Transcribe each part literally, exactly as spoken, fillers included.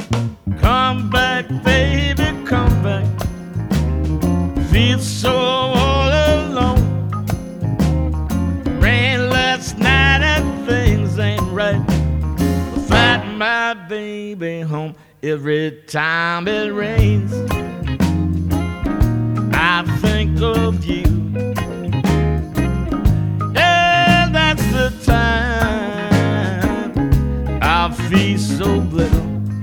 Come back, baby, come back. Feel so all alone. Rain last night and things ain't right. Find my baby home every time it rains. I think of you. And that's the time I feel so little.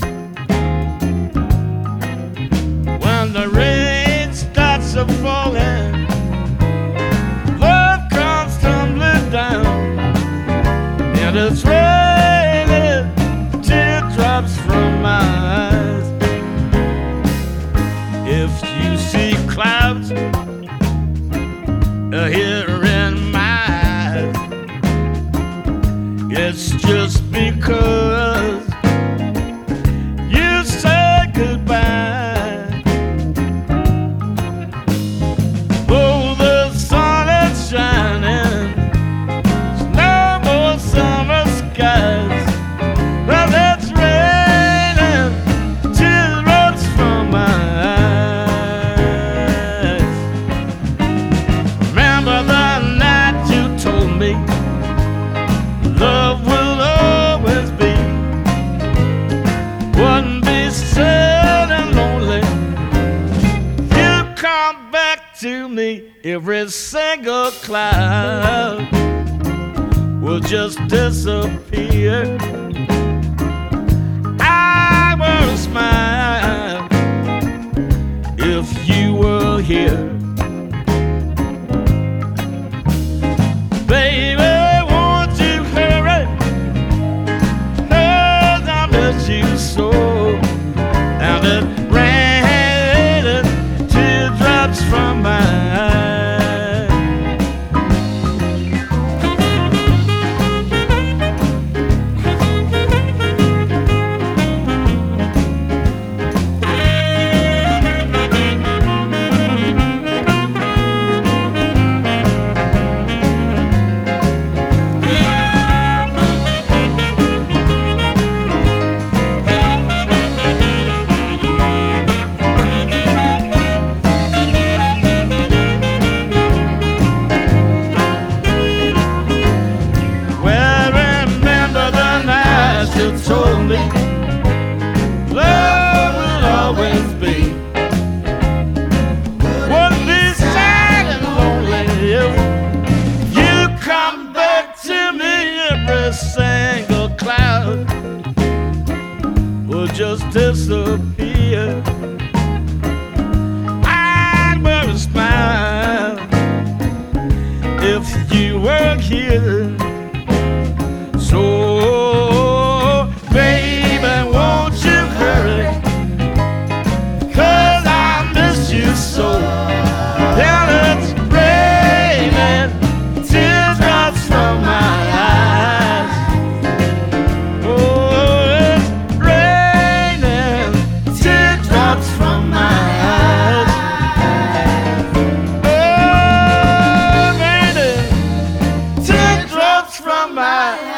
When the rain starts a falling, love comes tumbling down, and it's raining teardrops from my eyes. If you see clouds here in my eyes, it's just because you said goodbye. Oh, the sun is shining, there's no more summer skies, but it's raining teardrops from my eyes. Remember the night you told me love will always be, wouldn't be sad and lonely. You come back to me, every single cloud will just disappear. I will smile if you were here. Baby, won't you hurry? 'Cause I miss you so. And it raining teardrops from my eyes. You told me love will always be, wouldn't be sad and lonely if you come back to me. Every single cloud will just disappear. I will smile if you were here. So baby, won't you hurry? 'Cause I miss you so. And it's raining teardrops from my eyes. Oh, it's raining teardrops from my eyes. Oh, raining teardrops from my eyes.